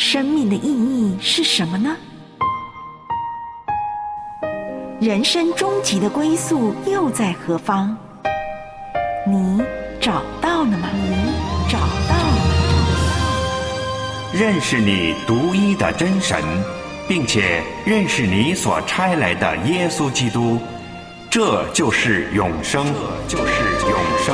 生命的意义是什么呢？人生终极的归宿又在何方？你找到了吗？找到了吗？ 认识你独一的真神，并且认识你所差来的耶稣基督，这就是永生，这就是永生。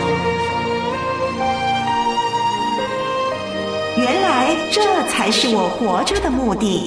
原来这才是我活着的目的。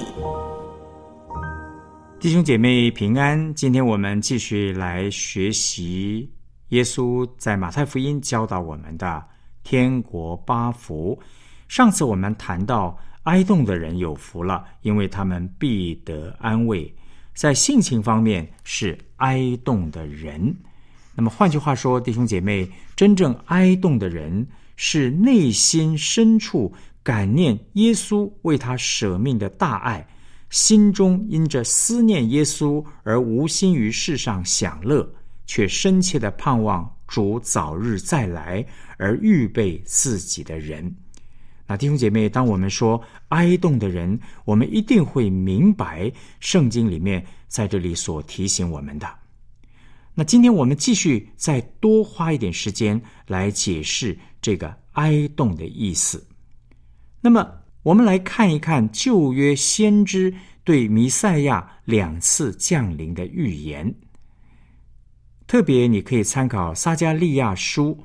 弟兄姐妹平安，今天我们继续来学习耶稣在马太福音教导我们的天国八福。上次我们谈到哀恸的人有福了，因为他们必得安慰。在性情方面是哀恸的人。那么换句话说，弟兄姐妹，真正哀恸的人是内心深处感念耶稣为他舍命的大爱，心中因着思念耶稣而无心于世上享乐，却深切的盼望主早日再来而预备自己的人。那弟兄姐妹，当我们说哀恸的人，我们一定会明白圣经里面在这里所提醒我们的。那今天我们继续再多花一点时间来解释这个哀恸的意思。那么我们来看一看旧约先知对弥赛亚2次降临的预言。特别你可以参考撒迦利亚书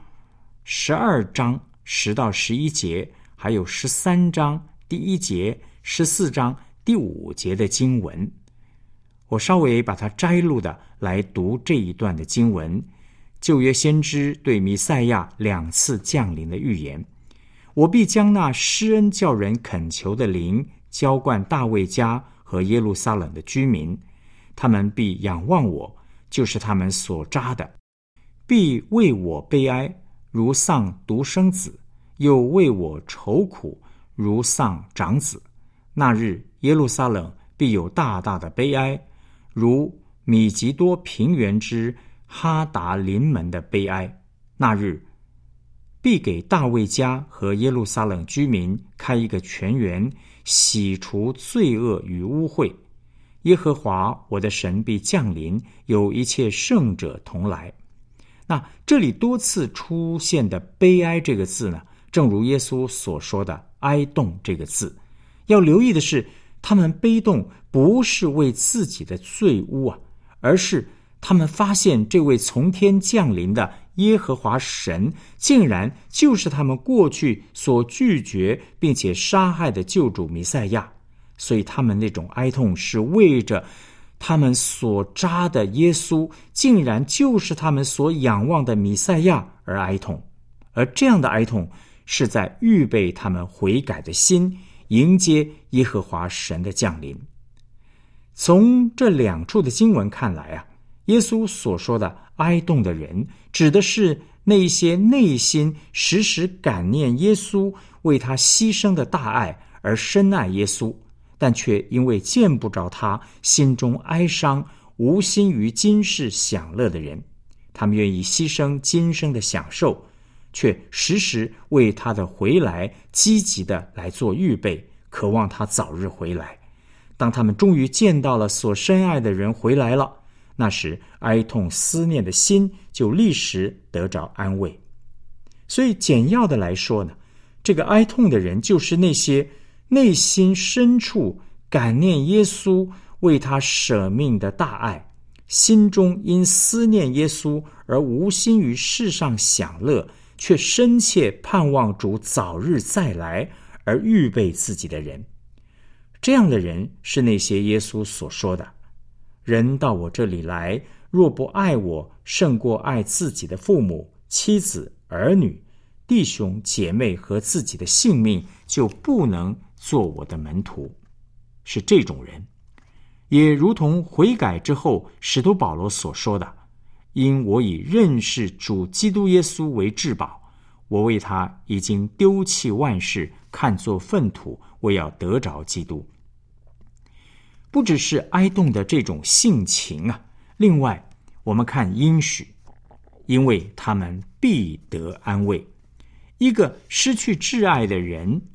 12章10到11节，还有13章第1节、14章第5节的经文。我稍微把它摘录的来读这一段的经文。旧约先知对弥赛亚2次降临的预言：我必将那施恩叫人恳求的灵浇灌大卫家和耶路撒冷的居民，他们必仰望我，就是他们所扎的，必为我悲哀，如丧独生子，又为我愁苦，如丧长子。那日耶路撒冷必有大大的悲哀，如米吉多平原之哈达临门的悲哀。那日必给大卫家和耶路撒冷居民开一个泉源，洗除罪恶与污秽。耶和华我的神必降临，有一切圣者同来。那这里多次出现的悲哀这个字呢，正如耶稣所说的哀恸这个字。要留意的是，他们悲恸不是为自己的罪污啊，而是他们发现这位从天降临的耶和华神竟然就是他们过去所拒绝并且杀害的救主弥赛亚，所以他们那种哀痛是为着他们所扎的耶稣竟然就是他们所仰望的弥赛亚而哀痛。而这样的哀痛是在预备他们悔改的心，迎接耶和华神的降临。从这2处的经文看来啊，耶稣所说的哀恸的人，指的是那些内心时时感念耶稣为他牺牲的大爱而深爱耶稣，但却因为见不着他，心中哀伤，无心于今世享乐的人。他们愿意牺牲今生的享受，却时时为他的回来积极的来做预备，渴望他早日回来。当他们终于见到了所深爱的人回来了，那时哀痛思念的心就立时得着安慰。所以简要的来说呢，这个哀痛的人就是那些内心深处感念耶稣为他舍命的大爱，心中因思念耶稣而无心于世上享乐，却深切盼望主早日再来而预备自己的人。这样的人是那些耶稣所说的：人到我这里来，若不爱我胜过爱自己的父母、妻子、儿女、弟兄、姐妹和自己的性命，就不能做我的门徒。是这种人。也如同悔改之后使徒保罗所说的：因我以认识主基督耶稣为至宝，我为他已经丢弃万事，看作粪土，我要得着基督。不只是哀恸的这种性情啊，另外我们看应许，因为他们必得安慰。一个失去挚爱的人，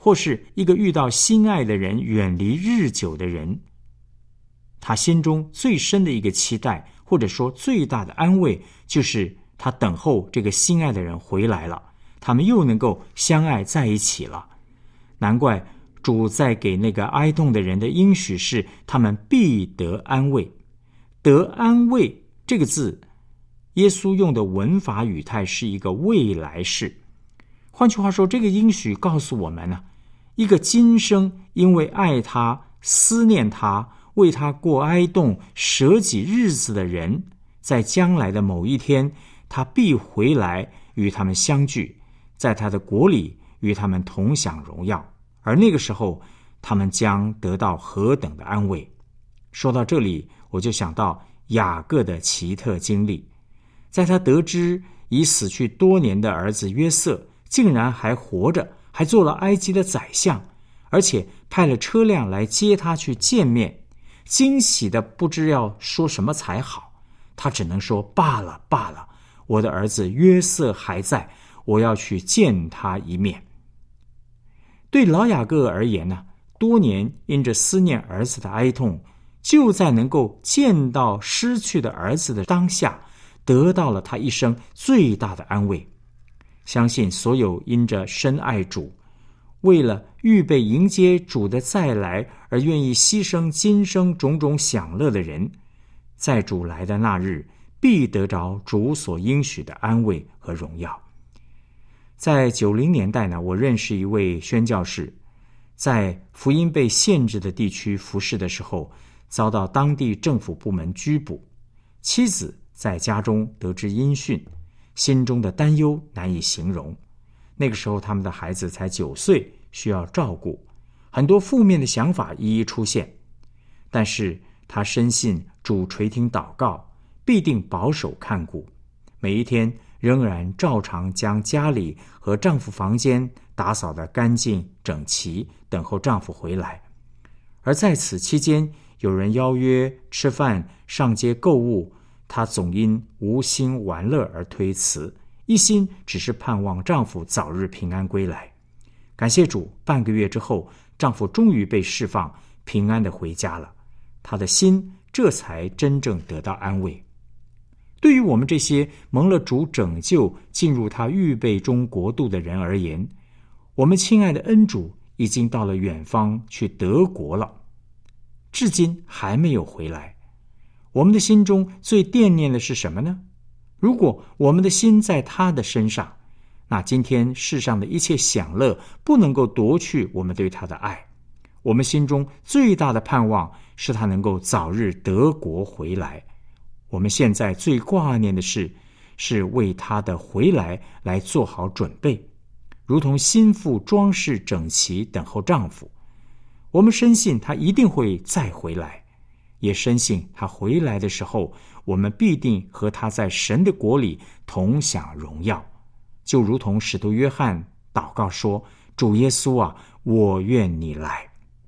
或是一个遇到心爱的人远离日久的人，他心中最深的一个期待，或者说最大的安慰，就是他等候这个心爱的人回来了，他们又能够相爱在一起了。难怪主在给那个哀痛的人的应许是他们必得安慰。得安慰这个字，耶稣用的文法语态是一个未来式。换句话说，这个应许告诉我们呢，一个今生因为爱他、思念他、为他过哀痛、舍己日子的人，在将来的某一天，他必回来与他们相聚，在他的国里与他们同享荣耀。而那个时候，他们将得到何等的安慰。说到这里，我就想到雅各的奇特经历。在他得知已死去多年的儿子约瑟竟然还活着，还做了埃及的宰相，而且派了车辆来接他去见面，惊喜的不知要说什么才好。他只能说，罢了罢了，我的儿子约瑟还在，我要去见他一面。对老雅各而言呢，多年因着思念儿子的哀痛，就在能够见到失去的儿子的当下，得到了他一生最大的安慰。相信所有因着深爱主，为了预备迎接主的再来而愿意牺牲今生种种享乐的人，在主来的那日，必得着主所应许的安慰和荣耀。在90年代呢，我认识一位宣教士，在福音被限制的地区服侍的时候，遭到当地政府部门拘捕，妻子在家中得知音讯，心中的担忧难以形容。那个时候他们的孩子才9岁，需要照顾，很多负面的想法一一出现。但是他深信主垂听祷告，必定保守看顾，每一天仍然照常将家里和丈夫房间打扫得干净整齐，等候丈夫回来。而在此期间，有人邀约吃饭、上街购物，她总因无心玩乐而推辞，一心只是盼望丈夫早日平安归来。感谢主，半个月之后，丈夫终于被释放，平安地回家了，她的心这才真正得到安慰。对于我们这些蒙了主拯救进入他预备中国度的人而言，我们亲爱的恩主已经到了远方去德国了，至今还没有回来。我们的心中最惦念的是什么呢？如果我们的心在他的身上，那今天世上的一切享乐不能够夺去我们对他的爱。我们心中最大的盼望是他能够早日得国回来。我们现在最挂念的是为他的回来来做好准备，如同心腹装饰整齐等候丈夫。我们深信他一定会再回来，也深信他回来的时候，我们必定和他在神的国里同享荣耀。就如同使徒约翰祷告说，主耶稣啊，我愿你来。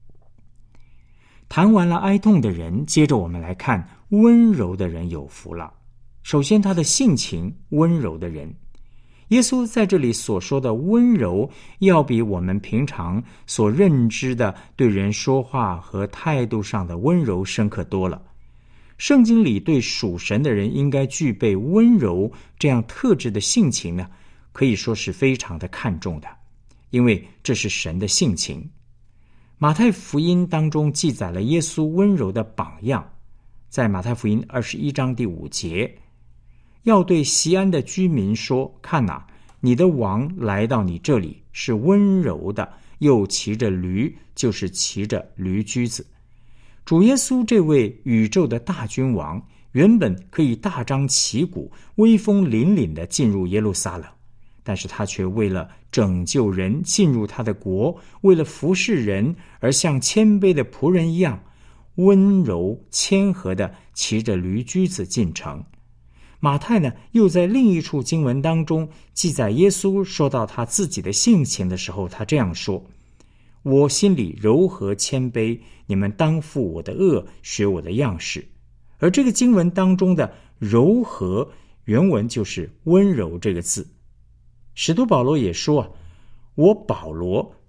谈完了哀痛的人，接着我们来看温柔的人有福了。首先，他的性情温柔的人，耶稣在这里所说的温柔，要比我们平常所认知的对人说话和态度上的温柔深刻多了。圣经里对属神的人应该具备温柔这样特质的性情呢，可以说是非常的看重的，因为这是神的性情。马太福音当中记载了耶稣温柔的榜样，在马太福音21章第5节，要对西安的居民说，看哪，你的王来到你这里，是温柔的，又骑着驴，就是骑着驴驹子。主耶稣这位宇宙的大君王，原本可以大张旗鼓、威风凛凛地进入耶路撒冷，但是他却为了拯救人进入他的国，为了服侍人而像谦卑的仆人一样，温柔谦和地骑着驴驹子进城。马太呢，又在另一处经文当中记载耶稣说到他自己的性情的时候，他这样说，我心里柔和谦卑，你们当负我的恶，学我的样式。而这个经文当中的柔和，原文就是温柔这个字。使徒保罗也说，我保罗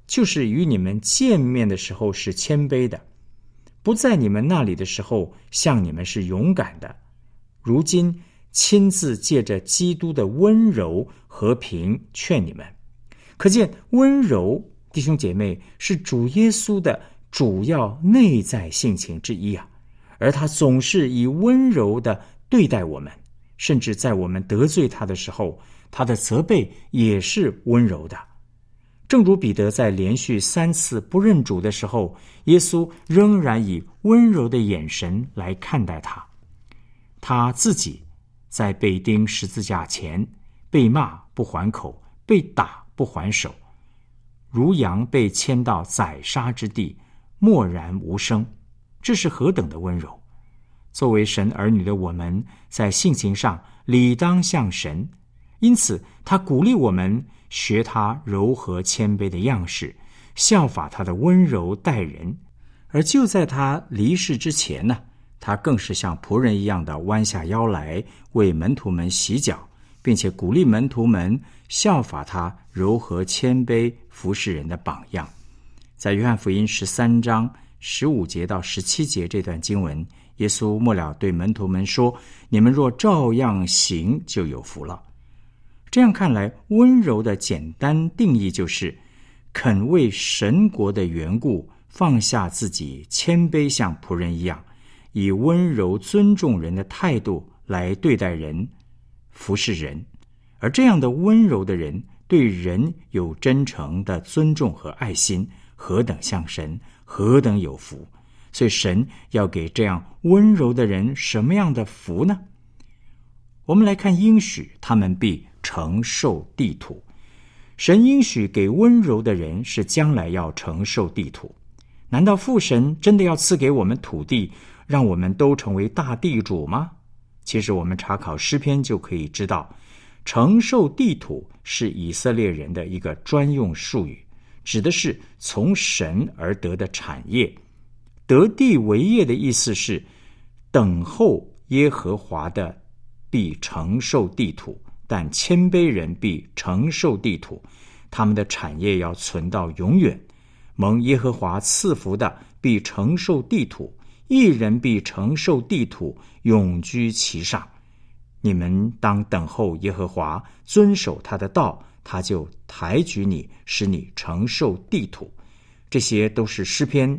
就是与你们见面的时候是谦卑的，不在你们那里的时候向你们是勇敢的，如今亲自借着基督的温柔和平劝你们。可见温柔，弟兄姐妹，是主耶稣的主要内在性情之一啊，而他总是以温柔的对待我们，甚至在我们得罪他的时候，他的责备也是温柔的。正如彼得在连续3次不认主的时候，耶稣仍然以温柔的眼神来看待他。他自己在被钉十字架前，被骂不还口，被打不还手，如羊被牵到宰杀之地，默然无声。这是何等的温柔！作为神儿女的我们，在性情上理当像神，因此他鼓励我们学他柔和谦卑的样式，效法他的温柔待人。而就在他离世之前呢，他更是像仆人一样的弯下腰来为门徒们洗脚，并且鼓励门徒们效法他柔和谦卑服侍人的榜样。在约翰福音13章15节到17节这段经文，耶稣末了对门徒们说：你们若照样行，就有福了。这样看来，温柔的简单定义就是肯为神国的缘故放下自己，谦卑像仆人一样，以温柔尊重人的态度来对待人，服侍人。而这样的温柔的人对人有真诚的尊重和爱心，何等像神，何等有福。所以神要给这样温柔的人什么样的福呢？我们来看应许，他们必承受地土。神应许给温柔的人是将来要承受地土。难道父神真的要赐给我们土地，让我们都成为大地主吗？其实我们查考诗篇就可以知道，承受地土是以色列人的一个专用术语，指的是从神而得的产业。得地为业的意思是等候耶和华的必承受地土，但谦卑人必承受地土，他们的产业要存到永远。蒙耶和华赐福的必承受地土，义人必承受地土，永居其上。你们当等候耶和华，遵守他的道，他就抬举你，使你承受地土。这些都是诗篇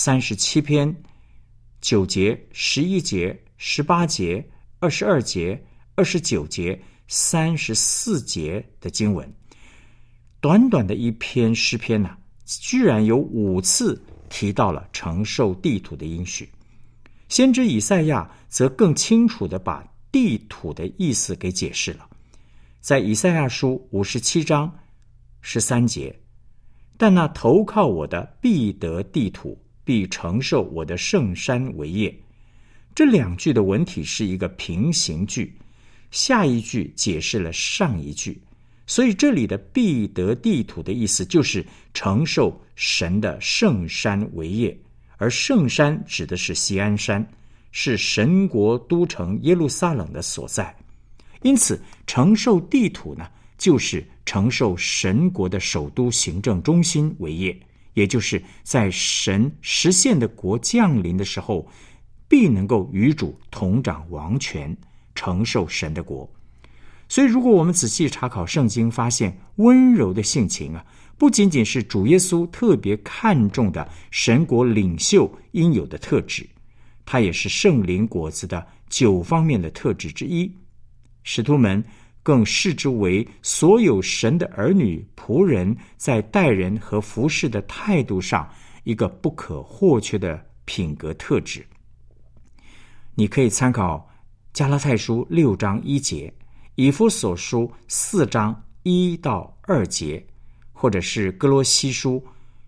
37篇9节、11节、18节、22节、29节、34节的经文。短短的一篇诗篇呢，居然有5次提到了承受地土的应许。先知以赛亚则更清楚地把地土的意思给解释了。在以赛亚书57章13节，但那投靠我的必得地土，必承受我的圣山为业。这2句的文体是一个平行句，下一句解释了上一句，所以这里的必得地土的意思就是承受神的圣山为业，而圣山指的是锡安山，是神国都城耶路撒冷的所在。因此承受地土呢，就是承受神国的首都行政中心为业，也就是在神实现的国降临的时候，必能够与主同掌王权，承受神的国。所以如果我们仔细查考圣经，发现温柔的性情啊，不仅仅是主耶稣特别看重的神国领袖应有的特质，它也是圣灵果子的9方面的特质之一。使徒们更视之为所有神的儿女仆人在待人和服事的态度上一个不可或缺的品格特质。你可以参考加拉太书6章1节，以弗所书4章1到2节，或者是哥罗西书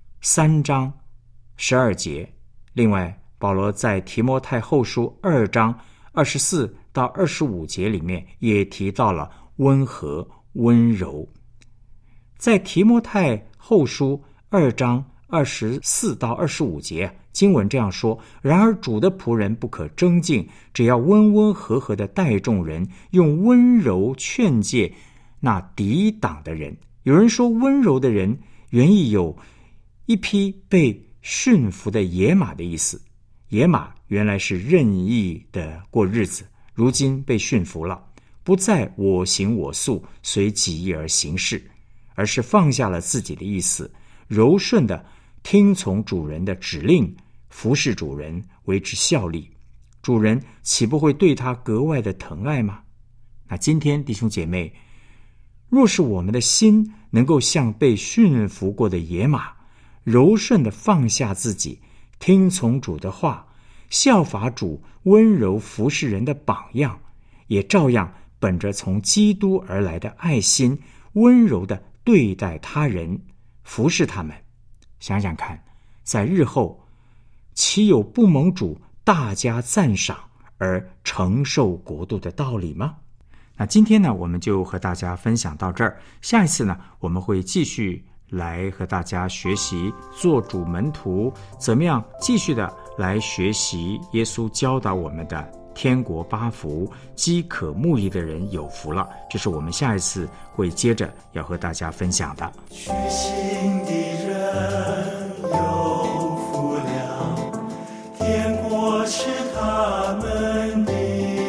3章12节。另外，保罗在提摩太后书2章24到25节里面也提到了温和温柔。在提摩太后书2章24到25节，经文这样说：然而主的仆人不可争竞，只要温温和和的待众人，用温柔劝诫那抵挡的人。有人说温柔的人原意有一匹被驯服的野马的意思。野马原来是任意的过日子，如今被驯服了，不再我行我素，随己意而行事，而是放下了自己的意思，柔顺的听从主人的指令，服侍主人，为之效力。主人岂不会对他格外的疼爱吗？那今天弟兄姐妹，若是我们的心能够像被驯服过的野马，柔顺的放下自己，听从主的话，效法主温柔服侍人的榜样，也照样本着从基督而来的爱心，温柔的对待他人，服侍他们。想想看，在日后岂有不蒙主大家赞赏而承受国度的道理吗？那今天呢，我们就和大家分享到这儿。下一次呢，我们会继续来和大家学习做主门徒，怎么样继续的来学习耶稣教导我们的天国八福，饥渴慕义的人有福了。这是我们下一次会接着要和大家分享的。 虚心的人有福了，天国是他们的；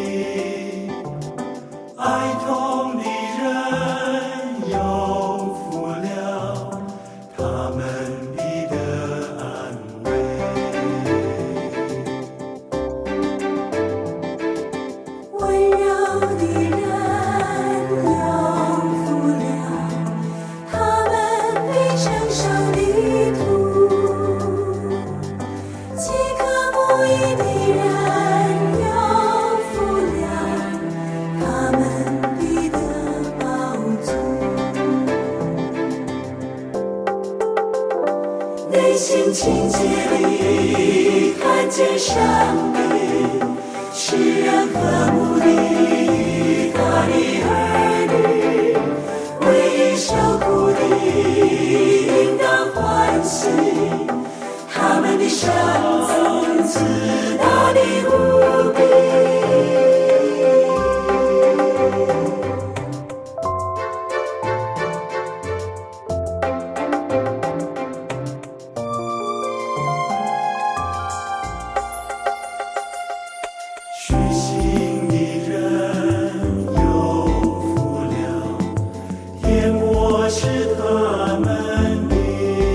哀痛的人有福了，他们必得安慰。 温柔的人有福了，他们必承受地土；饥渴慕义的人有福了，他们必得饱足。内心清洁地看见上帝，世人和睦的他的儿女，为义受苦的应当欢喜，他们的神曾自大的无比。 虚心的人有福了，天国是他们的；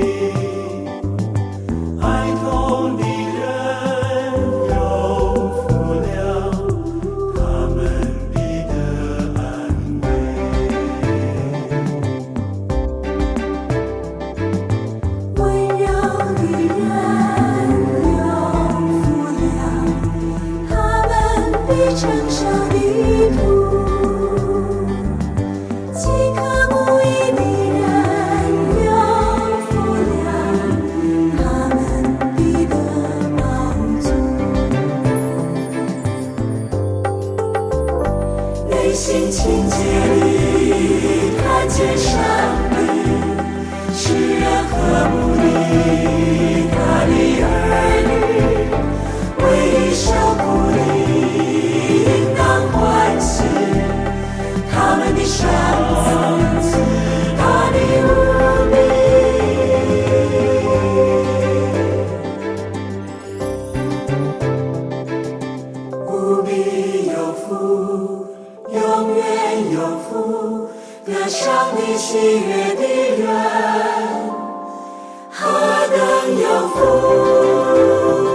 哀痛的人有福了，他们必得安慰。 温柔的人有福了，他们必承受地土；饥渴慕义的人有福了，他们必得饱足。内心清洁地看见上帝，世人和睦的他的儿女，为义受苦的应当欢喜，他们的神曾自大的无比。无比有福，永远有福，得上帝喜悦的人，何等有福！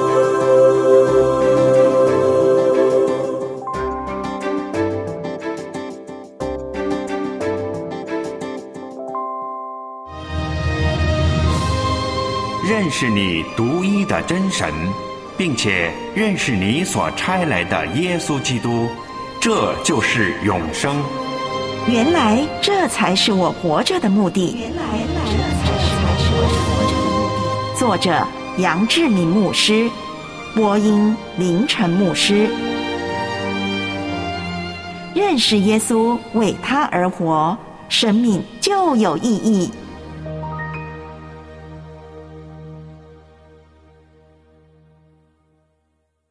认识你独一的真神，并且认识你所差来的耶稣基督，这就是永生。 原来这才是我活着的目的。作者杨志明牧师，播音林晨牧师。认识耶稣，为他而活，生命就有意义。